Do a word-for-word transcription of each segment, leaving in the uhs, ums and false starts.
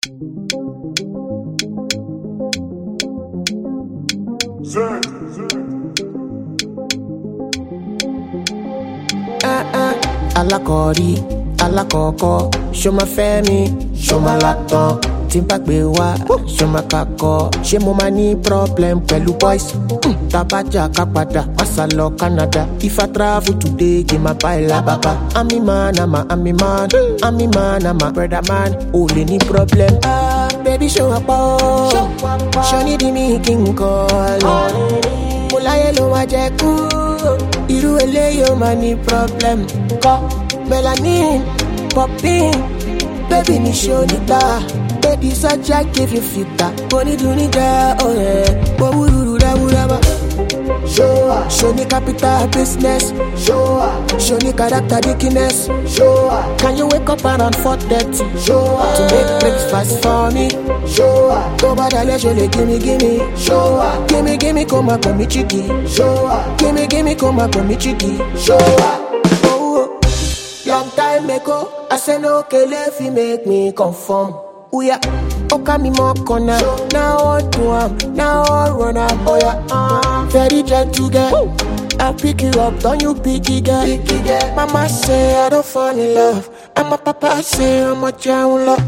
Ah ah, alakori, alakoko, show my family, show my laptop. Timpa gbe wa, show my kako. Ṣé mo ma ní problem pẹ̀lú boys? Mm, tabaja kapada, wasa lọ Canada. If I travel today, give my buy la baba. I'm a man, I'm a, I'm a man, I'm a man, I'm a brother man. Only ní problem. Ah, baby show up, oh. Show ni di mi king call. Mo láyé ló wá jẹ kú. Irú eléyìí ó máa ní problem. Kọ́ melanin, popping, baby ní show níta. Baby such I give you fita. Boni dunija, oh yeah. Bowuru da wuraba. Show up, show ni capital business. Show up, show ni character dickiness. Show up, can you wake up around four thirty? Show up, to make breakfast for me. Show up, go badale jole gimme gimme. Show up, gimme gimme come up me chicky. Show up, gimme gimme come up me chicky. Show up, oh, long time ago I said no kele if you make me conform. Oh yeah, oka mi mo corner. Now on to am, now on run up. Oh yeah, uh, very gentle girl. I pick you up, don't you pick it girl. Mama say I don't fall in love, and my papa say I'm a child love.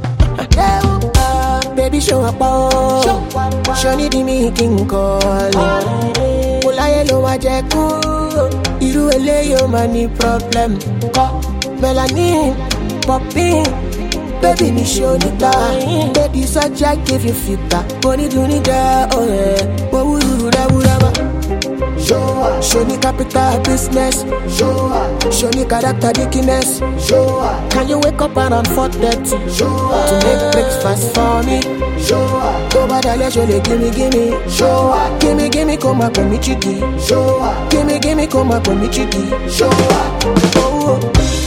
Uh, baby show up, oh. Show ni di mi king call. Mo láyé ló wá jẹ kú. Irú eléyìí ó máa ní problem. Kọ́ melanin, popping. Baby ni show níta. Baby such I give you fita. Boni dunija, oh yeah. Bowuru da wuraba. Show up, show ni capital business. Show up, show ni character dickiness. Show up, can you wake up around four thirty? Show up, to make breakfast for me. Show up, go badale jole gimme gimme. Show up, gimme gimme come up me chicky. Show up, gimme gimme come up me chicky. Show up, oh.